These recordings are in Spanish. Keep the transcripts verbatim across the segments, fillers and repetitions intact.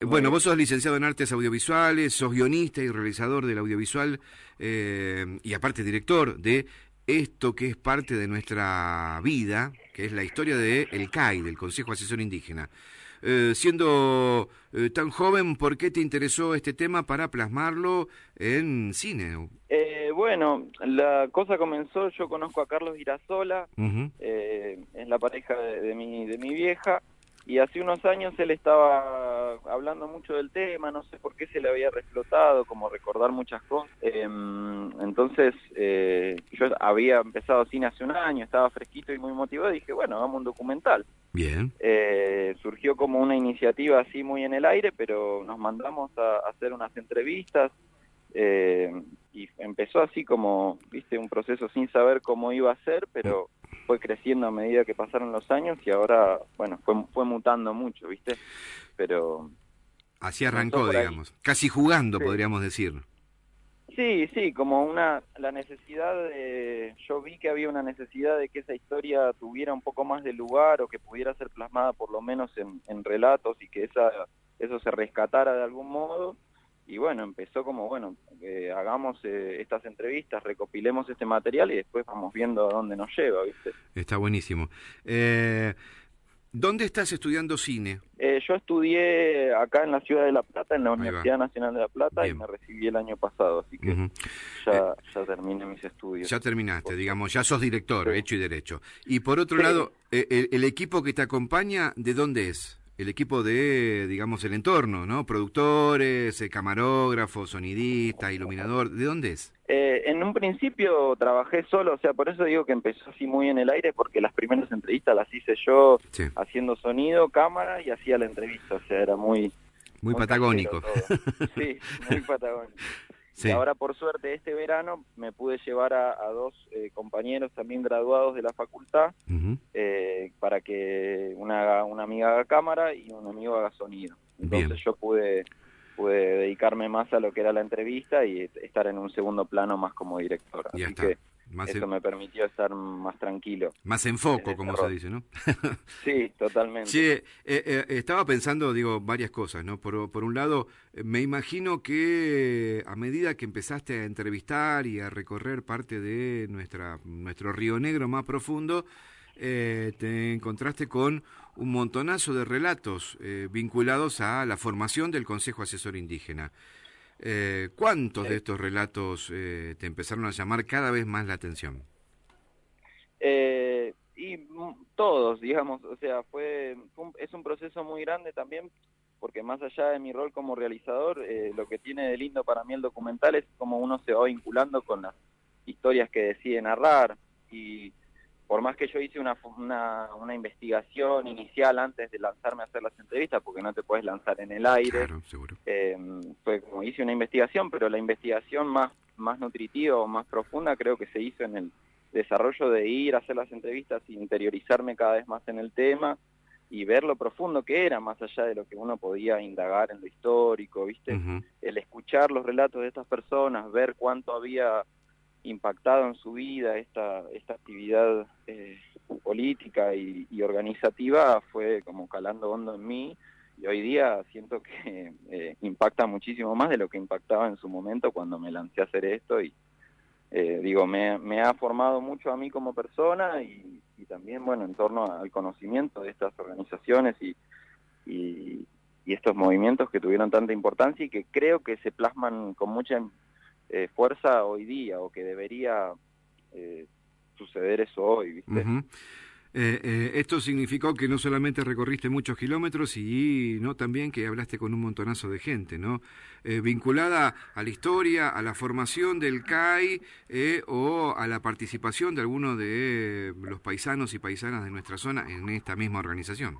Muy Bueno, bien. vos sos licenciado en artes audiovisuales, sos guionista y realizador del audiovisual eh, y aparte director de esto que es parte de nuestra vida, que es la historia de el C A I, del Consejo Asesor Indígena. Eh, siendo eh, tan joven, ¿por qué te interesó este tema para plasmarlo en cine? Eh, bueno, la cosa comenzó, yo conozco a Carlos Irasola, Uh-huh. eh, es la pareja de, de mi, de mi vieja, y hace unos años él estaba hablando mucho del tema, no sé por qué se le había reflotado, como recordar muchas cosas. Eh, entonces, eh, yo había empezado cine hace un año, estaba fresquito y muy motivado, y dije, bueno, hagamos un documental. Bien. Eh, surgió como una iniciativa así muy en el aire, pero nos mandamos a, a hacer unas entrevistas, eh, y empezó así como, viste, un proceso sin saber cómo iba a ser, pero fue creciendo a medida que pasaron los años y ahora, bueno, fue, fue mutando mucho, viste, pero Así comenzó arrancó, por ahí. digamos, casi jugando, Sí, podríamos decir. sí, sí, como una, la necesidad de, yo vi que había una necesidad de que esa historia tuviera un poco más de lugar o que pudiera ser plasmada por lo menos en, en relatos y que esa, eso se rescatara de algún modo. Y bueno, empezó como, bueno, eh, hagamos eh, estas entrevistas, recopilemos este material y después vamos viendo a dónde nos lleva, ¿viste? Está buenísimo. Eh, ¿Dónde estás estudiando cine? Eh, yo estudié acá en la ciudad de La Plata, en la Ahí va. Universidad Nacional de La Plata, y Bien. me recibí el año pasado, así que Uh-huh. eh, ya, ya terminé mis estudios. ya terminaste, Por digamos, ya sos director, suerte. hecho y derecho. Y por otro Sí, lado, sí. eh, el, el equipo que te acompaña, ¿de dónde es? El equipo de, digamos, el entorno, ¿no? Productores, eh, camarógrafos, sonidistas, iluminador, ¿de dónde es? Eh, en un principio trabajé solo, o sea, por eso digo que empezó así muy en el aire, porque las primeras entrevistas las hice yo Sí, haciendo sonido, cámara y hacía la entrevista, o sea, era muy, muy muy casero patagónico. todo. Sí, muy patagónico. Y Sí, ahora, por suerte, este verano me pude llevar a, a dos eh, compañeros también graduados de la facultad, uh-huh. eh, para que una, una amiga haga cámara y un amigo haga sonido. Entonces Bien, yo pude, pude dedicarme más a lo que era la entrevista y estar en un segundo plano más como director. ya Así está. que Más eso en, me permitió estar más tranquilo más en en foco, ese como se rol. dice, ¿no? Sí, totalmente. Che, eh, eh, estaba pensando, digo, varias cosas, ¿no? Por, por un lado, eh, me imagino que a medida que empezaste a entrevistar y a recorrer parte de nuestra nuestro Río Negro más profundo, eh, te encontraste con un montonazo de relatos eh, vinculados a la formación del Consejo Asesor Indígena. Eh, ¿Cuántos de Sí. estos relatos eh, te empezaron a llamar cada vez más la atención? Eh, y mm, todos, digamos, o sea, fue, fue un- es un proceso muy grande también, porque más allá de mi rol como realizador, eh, lo que tiene de lindo para mí el documental es cómo uno se va vinculando con las historias que decide narrar, y por más que yo hice una, fu- una, una investigación inicial antes de lanzarme a hacer las entrevistas, porque no te puedes lanzar en el aire, Claro, seguro. eh, fue como hice una investigación, pero la investigación más, más nutritiva o más profunda creo que se hizo en el desarrollo de ir a hacer las entrevistas e interiorizarme cada vez más en el tema y ver lo profundo que era, más allá de lo que uno podía indagar en lo histórico, ¿viste? Uh-huh. El escuchar los relatos de estas personas, ver cuánto había impactado en su vida esta, esta actividad eh, política y, y organizativa, fue como calando hondo en mí, y hoy día siento que eh, impacta muchísimo más de lo que impactaba en su momento cuando me lancé a hacer esto. Y eh, digo, me, me ha formado mucho a mí como persona y, y también, bueno, en torno al conocimiento de estas organizaciones y, y, y estos movimientos que tuvieron tanta importancia y que creo que se plasman con mucha eh, fuerza hoy día, o que debería eh, suceder eso hoy, ¿viste? Uh-huh. Eh, eh, esto significó que no solamente recorriste muchos kilómetros y no también que hablaste con un montonazo de gente, ¿no? Eh, vinculada a la historia, a la formación del C A I eh, o a la participación de algunos de los paisanos y paisanas de nuestra zona en esta misma organización.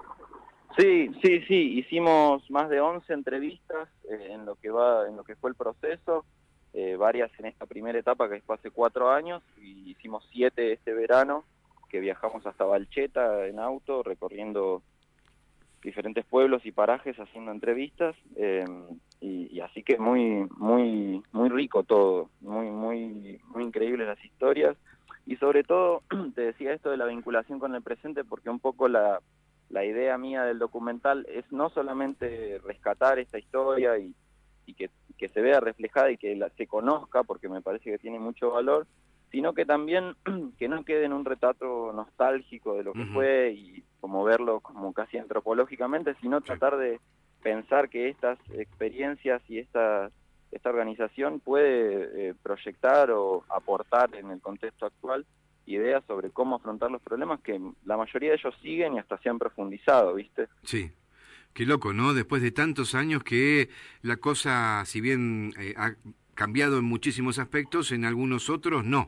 Sí, sí, sí, hicimos más de once entrevistas eh, en lo que va, en lo que fue el proceso, eh, varias en esta primera etapa que fue hace cuatro años, y hicimos siete este verano, que viajamos hasta Valcheta en auto, recorriendo diferentes pueblos y parajes haciendo entrevistas, eh, y, y así que muy, muy, muy rico todo, muy, muy, muy increíbles las historias, y sobre todo te decía esto de la vinculación con el presente, porque un poco la la idea mía del documental es no solamente rescatar esta historia y, y que, que se vea reflejada y que la, se conozca, porque me parece que tiene mucho valor, sino que también que no quede en un retrato nostálgico de lo que uh-huh. fue y como verlo como casi antropológicamente, sino sí. tratar de pensar que estas experiencias y esta, esta organización puede eh, proyectar o aportar en el contexto actual ideas sobre cómo afrontar los problemas que la mayoría de ellos siguen y hasta se han profundizado, ¿viste? Sí. Qué loco, ¿no? Después de tantos años que la cosa, si bien eh, ha cambiado en muchísimos aspectos, en algunos otros no.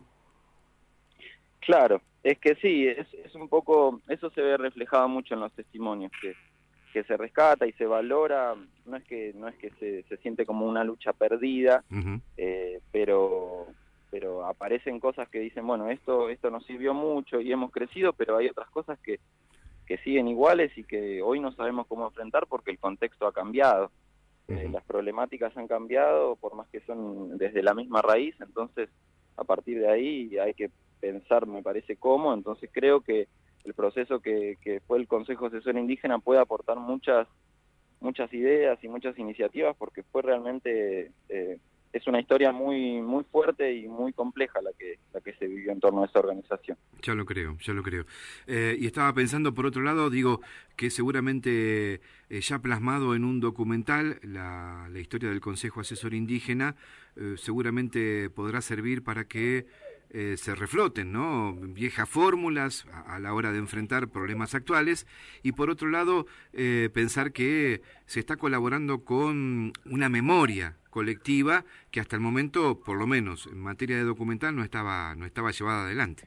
Claro, es que sí, es, es un poco, eso se ve reflejado mucho en los testimonios, que, que se rescata y se valora, no es que no es que se, se siente como una lucha perdida, uh-huh. eh, pero pero aparecen cosas que dicen, bueno, esto esto nos sirvió mucho y hemos crecido, pero hay otras cosas que, que siguen iguales y que hoy no sabemos cómo enfrentar porque el contexto ha cambiado. Uh-huh. Eh, las problemáticas han cambiado, por más que son desde la misma raíz, entonces a partir de ahí hay que pensar, me parece, cómo, entonces creo que el proceso que, que fue el Consejo Asesor Indígena puede aportar muchas muchas ideas y muchas iniciativas porque fue realmente, eh, es una historia muy muy fuerte y muy compleja la que la que se vivió en torno a esa organización. Ya lo creo, ya lo creo. Eh, y estaba pensando, por otro lado, digo, que seguramente eh, ya plasmado en un documental la, la historia del Consejo Asesor Indígena, eh, seguramente podrá servir para que Eh, se refloten, ¿no? Viejas fórmulas a, a la hora de enfrentar problemas actuales y por otro lado eh, pensar que se está colaborando con una memoria colectiva que hasta el momento, por lo menos en materia de documental, no estaba no estaba llevada adelante.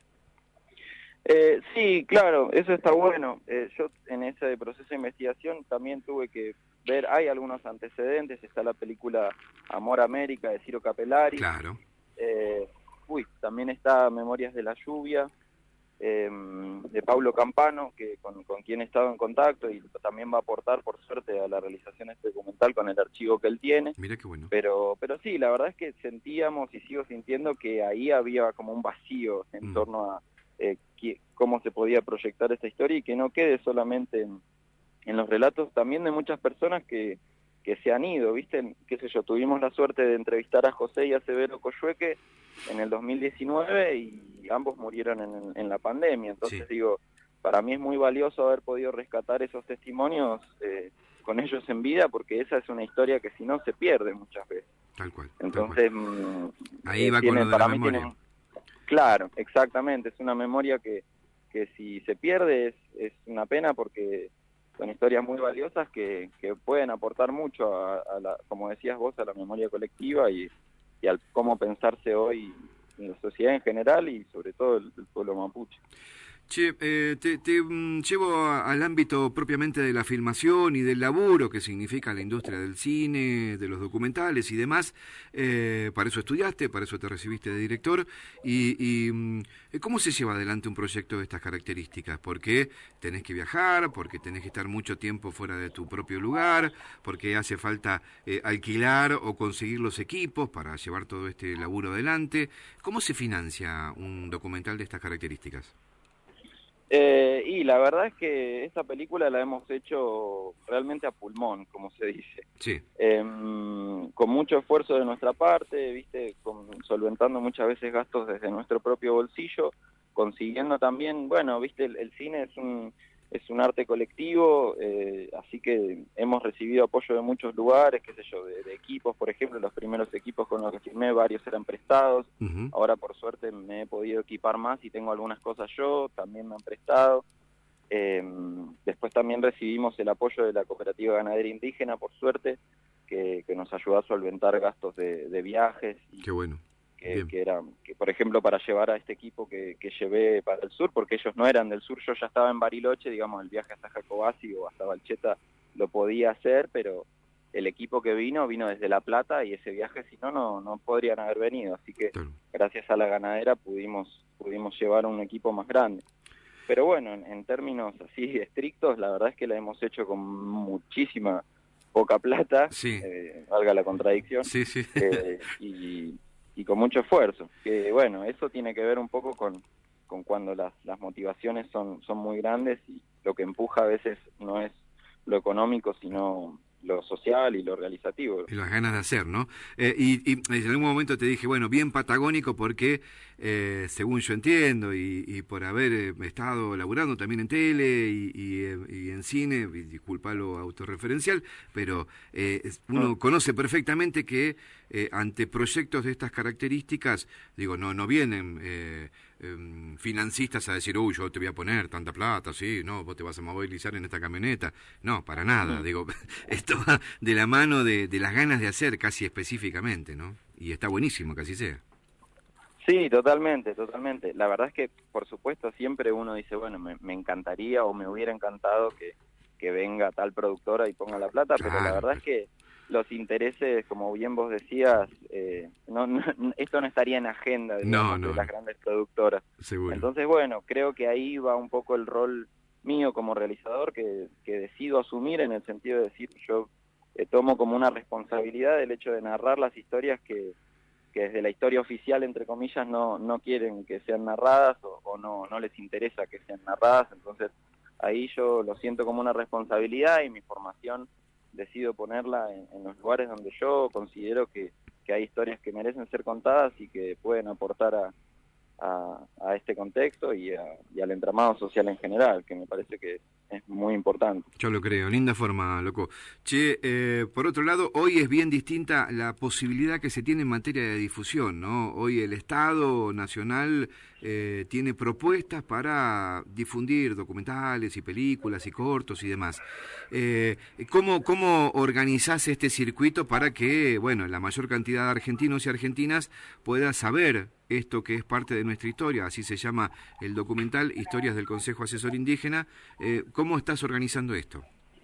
Eh, sí, claro, eso está bueno. Eh, yo en ese proceso de investigación también tuve que ver, hay algunos antecedentes, está la película Amor América de Ciro Capellari. Claro. Eh, Uy, también está Memorias de la Lluvia, eh, de Paulo Campano, que con, con quien he estado en contacto y también va a aportar, por suerte, a la realización de este documental con el archivo que él tiene. Mira qué bueno. Pero, pero sí, la verdad es que sentíamos y sigo sintiendo que ahí había como un vacío en mm. torno a eh, que, cómo se podía proyectar esta historia y que no quede solamente en, en los relatos también de muchas personas que que se han ido, ¿viste? Qué sé yo, tuvimos la suerte de entrevistar a José y a Severo Coyhueque en el dos mil diecinueve y ambos murieron en, en la pandemia, entonces sí. digo, para mí es muy valioso haber podido rescatar esos testimonios eh, con ellos en vida, porque esa es una historia que si no se pierde muchas veces. Tal cual. Entonces, tal cual. Mm, ahí eh, va tiene, con lo de para la mí memoria. Tiene, claro, exactamente, es una memoria que, que si se pierde es, es una pena porque son historias muy valiosas que, que pueden aportar mucho a, a la, como decías vos, a la memoria colectiva y, y al cómo pensarse hoy en la sociedad en general y sobre todo el, el pueblo mapuche. Che, eh, te, te mm, llevo a, al ámbito propiamente de la filmación y del laburo que significa la industria del cine, de los documentales y demás. Eh, para eso estudiaste, para eso te recibiste de director. Y, y ¿cómo se lleva adelante un proyecto de estas características? Porque tenés que viajar, porque tenés que estar mucho tiempo fuera de tu propio lugar, porque hace falta eh, alquilar o conseguir los equipos para llevar todo este laburo adelante. ¿Cómo se financia un documental de estas características? Eh, y la verdad es que esta película la hemos hecho realmente a pulmón, como se dice. Sí. Eh, con mucho esfuerzo de nuestra parte, viste, con, solventando muchas veces gastos desde nuestro propio bolsillo, consiguiendo también, bueno, viste, el, el cine es un es un arte colectivo, eh, así que hemos recibido apoyo de muchos lugares, qué sé yo, de, de equipos, por ejemplo, los primeros equipos con los que filmé, varios eran prestados, uh-huh. Ahora por suerte me he podido equipar más y tengo algunas cosas yo, también me han prestado. Eh, después también recibimos el apoyo de la Cooperativa Ganadera Indígena, por suerte, que, que nos ayudó a solventar gastos de, de viajes. Y, qué bueno. Que, que era, que por ejemplo para llevar a este equipo que, que llevé para el sur, porque ellos no eran del sur, yo ya estaba en Bariloche, digamos, el viaje hasta Jacobasi o hasta Valcheta lo podía hacer, pero el equipo que vino, vino desde La Plata y ese viaje si no, no, no podrían haber venido, así que claro. Gracias a la ganadera pudimos, pudimos llevar un equipo más grande. Pero bueno, en, en términos así estrictos, la verdad es que la hemos hecho con muchísima poca plata, sí. eh, valga la contradicción, sí, sí. Eh, y y con mucho esfuerzo, que bueno, eso tiene que ver un poco con, con cuando las, las motivaciones son, son muy grandes y, lo que empuja a veces no es lo económico, sino lo social y lo realizativo. Y las ganas de hacer, ¿no? Eh, y, y en algún momento te dije, bueno, bien patagónico porque, eh, según yo entiendo, y, y por haber eh, estado laburando también en tele y, y, eh, y en cine, y disculpa lo autorreferencial, pero eh, uno Mm. conoce perfectamente que eh, ante proyectos de estas características, digo, no, no vienen eh, eh, financistas a decir, uy, yo te voy a poner tanta plata, sí, no, vos te vas a movilizar en esta camioneta. No, para nada, Mm. digo, esto va de la mano de, de las ganas de hacer casi específicamente, ¿no? Y está buenísimo que así sea. Sí, totalmente, totalmente. La verdad es que, por supuesto, siempre uno dice, bueno, me, me encantaría o me hubiera encantado que, que venga tal productora y ponga la plata, pero la Claro, verdad es pero... que los intereses, como bien vos decías, eh, no, no, esto no estaría en agenda, No, digamos, de no, las no, grandes productoras. seguro. Entonces, bueno, creo que ahí va un poco el rol mío como realizador que, que decido asumir, en el sentido de decir, yo eh, tomo como una responsabilidad el hecho de narrar las historias que que desde la historia oficial, entre comillas, no, no quieren que sean narradas o, o no, no les interesa que sean narradas. Entonces ahí yo lo siento como una responsabilidad y mi formación decido ponerla en, en los lugares donde yo considero que, que hay historias que merecen ser contadas y que pueden aportar a, a, a este contexto y, a, y al entramado social en general, que me parece que es muy importante. Yo lo creo, linda forma, loco. Che, eh, por otro lado, hoy es bien distinta la posibilidad que se tiene en materia de difusión, ¿no? Hoy el Estado Nacional eh, tiene propuestas para difundir documentales y películas y cortos y demás. Eh, ¿cómo, ¿Cómo organizás este circuito para que, bueno, la mayor cantidad de argentinos y argentinas pueda saber esto que es parte de nuestra historia? Así se llama el documental Historias del Consejo Asesor Indígena. Eh, ¿Cómo estás organizando esto?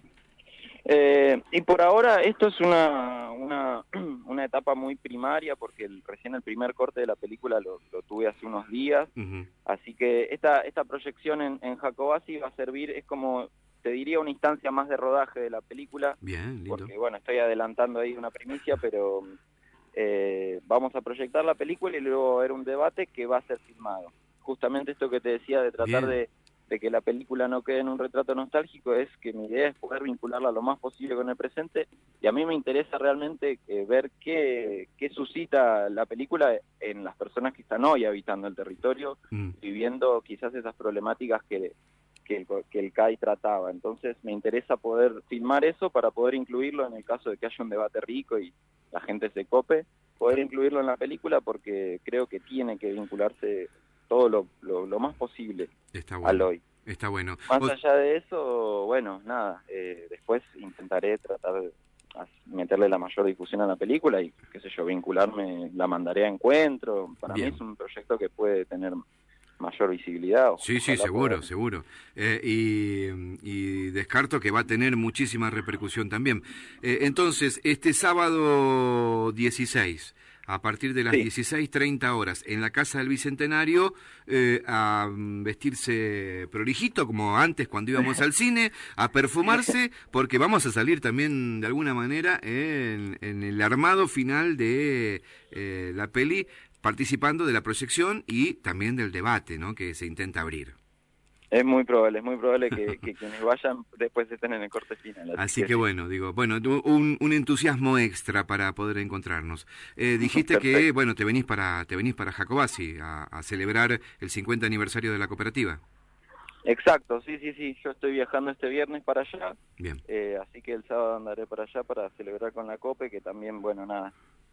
Eh, y por ahora esto es una, una, una etapa muy primaria porque el, recién el primer corte de la película lo, lo tuve hace unos días, Uh-huh. así que esta, esta proyección en, en Jacobasi va a servir, es como, te diría, una instancia más de rodaje de la película, Bien, lindo. porque bueno, estoy adelantando ahí una primicia, pero eh, vamos a proyectar la película y luego va a haber un debate que va a ser filmado. Justamente esto que te decía de tratar Bien. de de que la película no quede en un retrato nostálgico, es que mi idea es poder vincularla lo más posible con el presente, y a mí me interesa realmente eh, ver qué, qué suscita la película en las personas que están hoy habitando el territorio, Mm. viviendo quizás esas problemáticas que, que, el, que el C A I trataba. Entonces me interesa poder filmar eso para poder incluirlo en el caso de que haya un debate rico y la gente se cope, poder incluirlo en la película porque creo que tiene que vincularse todo lo, lo, lo más posible Está al bueno. hoy. Está bueno. Más Vos... allá de eso, bueno, nada, eh, después intentaré tratar de meterle la mayor difusión a la película y, qué sé yo, vincularme, la mandaré a encuentro. Para mí es Bien. un proyecto que puede tener mayor visibilidad. O, Sí, sí, ojalá seguro, poder. seguro. Eh, y, y descarto que va a tener muchísima repercusión también. Eh, entonces, este sábado dieciséis, a partir de las Sí, dieciséis treinta horas, en la Casa del Bicentenario, eh, a mm, vestirse prolijito, como antes cuando íbamos al cine, a perfumarse, porque vamos a salir también, de alguna manera, en, en el armado final de eh, la peli, participando de la proyección y también del debate, ¿no?, que se intenta abrir. es muy probable, es muy probable que, que quienes vayan después estén en el corte final, así Así que que sí. bueno, digo, bueno, un, un entusiasmo extra para poder encontrarnos. Eh, dijiste que, Perfecto. bueno, te venís para, te venís para Jacobasi a, a celebrar el cincuenta aniversario de la cooperativa. Exacto, sí, sí, sí, yo estoy viajando este viernes para allá, Bien. eh, así que el sábado andaré para allá para celebrar con la COPE, que también, bueno, nada,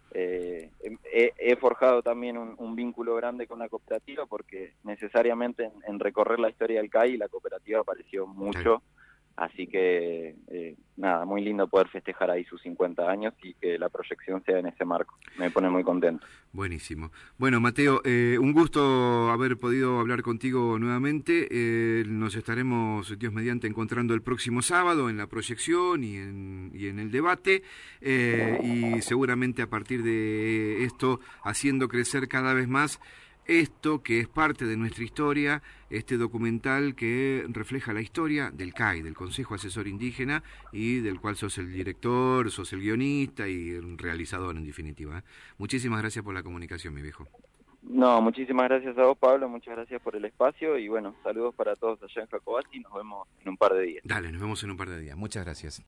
eh, he, he forjado también un, un vínculo grande con la cooperativa porque necesariamente en, en recorrer la historia del C A I la cooperativa apareció Claro. mucho, así que eh, nada, muy lindo poder festejar ahí sus cincuenta años y que la proyección sea en ese marco, me pone muy contento. Buenísimo. Bueno, Mateo, eh, un gusto haber podido hablar contigo nuevamente. Eh, nos estaremos, Dios mediante, encontrando el próximo sábado en la proyección y en, y en el debate. Eh, y seguramente a partir de esto, haciendo crecer cada vez más esto que es parte de nuestra historia, este documental que refleja la historia del C A I, del Consejo Asesor Indígena, y del cual sos el director, sos el guionista y el realizador en definitiva. Muchísimas gracias por la comunicación, mi viejo. No, muchísimas gracias a vos, Pablo, muchas gracias por el espacio y bueno, saludos para todos allá en Jacobasi, nos vemos en un par de días. Dale, nos vemos en un par de días. Muchas gracias.